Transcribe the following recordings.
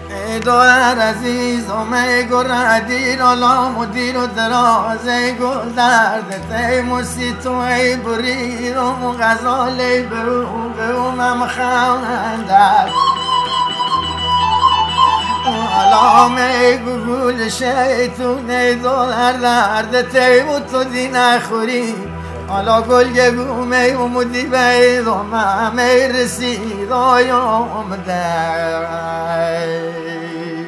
ای دختر عزیزم ای گردیر آلام و دیر و دراز ای گل دردت ای موسیت و ای بریرم و غزال ای به اومم خواندت آلام ای گل شیطون ای دختر دردت ای و تو دی نخوری حالا گل گگوم ای اومدی بیدم ای رسید آیام در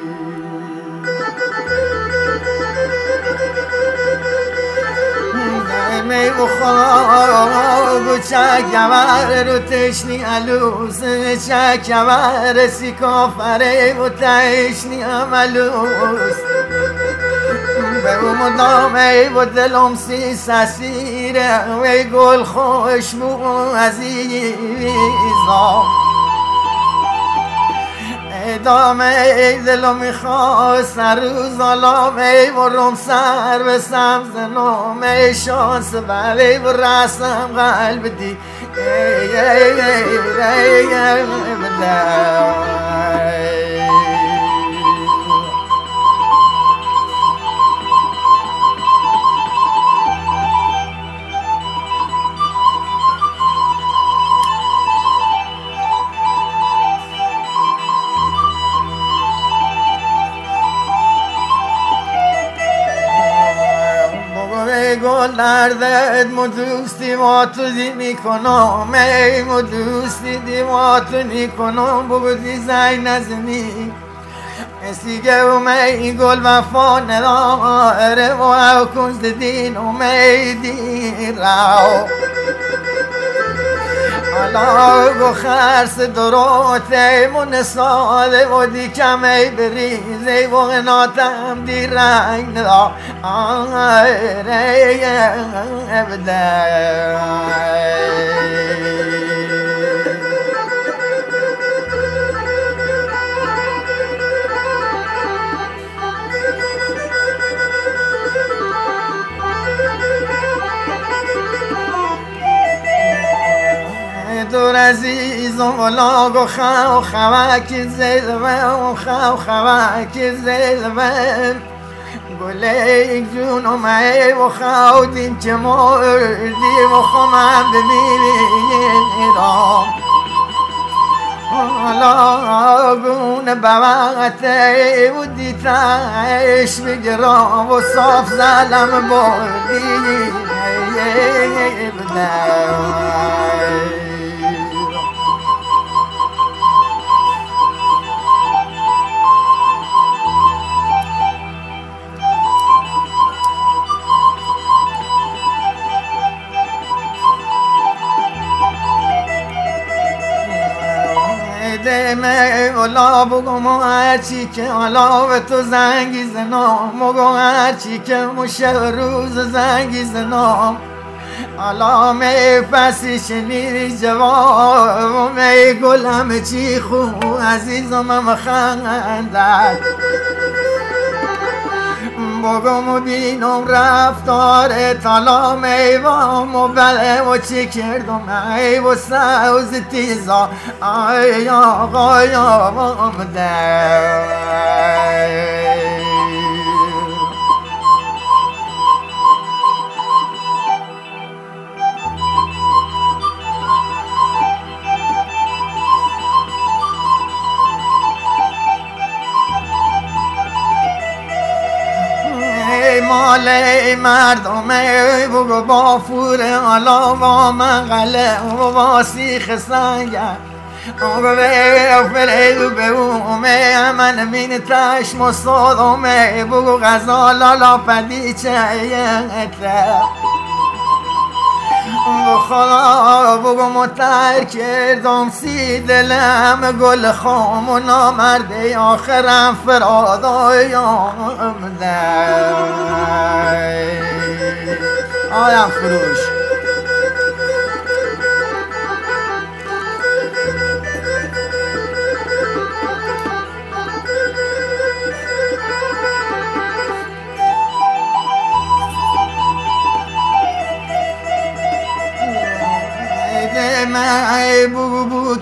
می بخواب چکمر رو تشنی علوس چکمر سی کافره و تشنی عملوس به اون دامه و دلم سی سسیره و گل خوشمو عزیزم دامه دلو میخواست سر روز آلامه برم سر به سبز نامه شانس بله برسم قلب دی گل دردت مو دوستی ما تو دی میکنم ای مو دوستی دی ما تو میکنم بگو دی زنگ نزنی سیگه و می گل وفا نداره و او کنز دین و می دی راو حالا گو خرس دروته من ساله و دی کمی بریزه و غناتم دی رنگ ندا آره ابده دور عزیزم ولا گو خو خوک زلوه خو خوک زلوه گله جونم ای و خو دیم که مردی و خمم بمیرم حالا گونه بوقته و دیتش بگرام و صاف زلم بردی دمه اولا بگم هرچی که حالا به تو زنگی زنام مگم هرچی که مشه روز زنگی زنام حالا می پسی شنیدی جواب می گلم چی خوب عزیزم هم خندد بگم و بینم رفتار تالا میوام و بله و چی کردم ای و سوز تیزا ای آقایم ده مال مردم بگو با فور حالا با منقله و با سیخ سنگر فرید به اومه من مین تشم و صدومه بگو غزالا لا پدیچه خدا بگو متر کردم سی دلم گل خام و نامرده آخرم فرادایم ده آیم فروش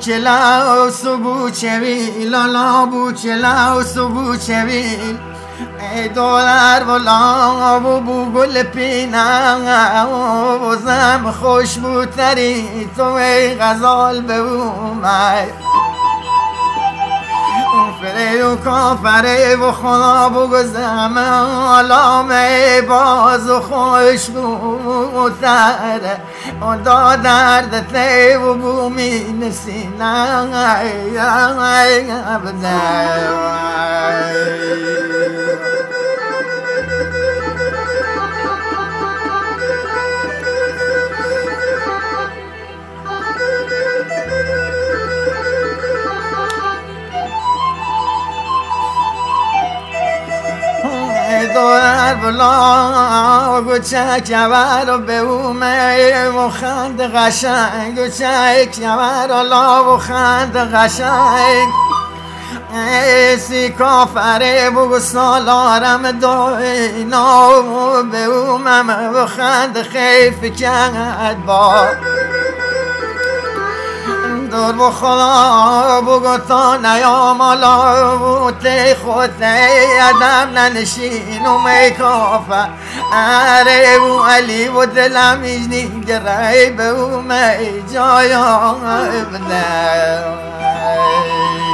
بوچلا سبو چویل لالا بوچلا سبو چویل ای دولار بلا بو گل پینا بازم خوش بودتری تو ای غزال به اومد فرید و کافره و خدا بگذم علامه باز و خوش بودتره و دا درد تی و بومی نسینه دور بلا گوچه کبر به اومه و خند قشنگ گوچه کبر و خند قشنگ ایسی کافره بگو سالارم دوینا به اومم و خند خیف کرد با دور با خدا بگو تا نیام آلا بوته خوده ادم ننشین و میکافه اره و علی و دلم ایجنی گره به او می جایا بده